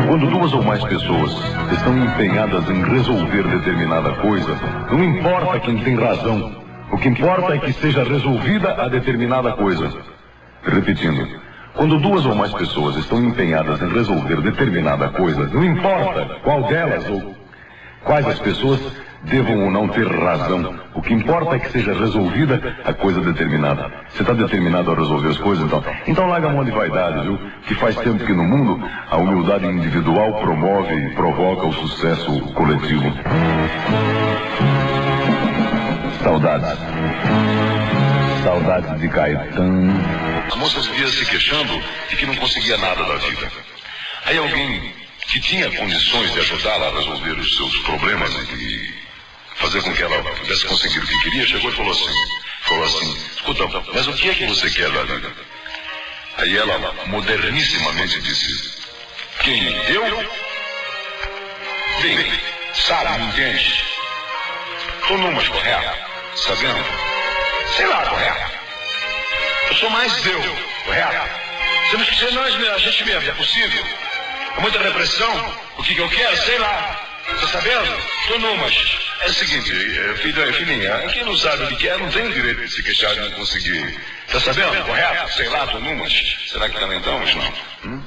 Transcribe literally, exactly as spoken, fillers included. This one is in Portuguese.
Quando duas ou mais pessoas estão empenhadas em resolver determinada coisa, não importa quem tem razão. O que importa é que seja resolvida a determinada coisa. Repetindo, quando duas ou mais pessoas estão empenhadas em resolver determinada coisa, não importa qual delas ou quais as pessoas devam ou não ter razão. O que importa é que seja resolvida a coisa determinada. Você está determinado a resolver as coisas, então? Então larga a mão de vaidade, viu? Que faz tempo que no mundo a humildade individual promove e provoca o sucesso coletivo. Saudades. Saudades de Caetano. A moça vivia se queixando de que não conseguia nada da vida. Aí alguém que tinha condições de ajudá-la a resolver os seus problemas e fazer com que ela pudesse conseguir o que queria, chegou e falou assim, falou assim, escuta, mas o que é que você quer da vida? Aí ela modernissimamente disse, quem? Eu? Bem, sabe, entende? Tô numas, correto? Sabendo? Sei lá, correto? Eu sou mais eu, correto? Temos que ser nós mesmos, a gente mesmo, é possível? É muita repressão? O que que eu quero? Sei lá. Tá sabendo? Tô numas. É o seguinte, filha, filhinha, quem não sabe o que quer não tem o direito de se queixar de não conseguir. Tá sabendo? Correto? Sei lá, tô numas. Será que também estamos? Não. Hum?